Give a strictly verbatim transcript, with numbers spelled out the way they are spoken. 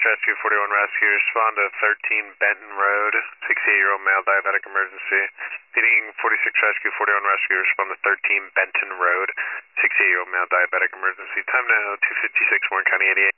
Rescue, forty-one Rescue, respond to thirteen Benton Road, sixty-eight-year-old male diabetic emergency. Feeding forty-six Rescue, forty-one Rescue, respond to thirteen Benton Road, sixty-eight-year-old male diabetic emergency. Time now, two fifty-six, Warren County eighty-eight.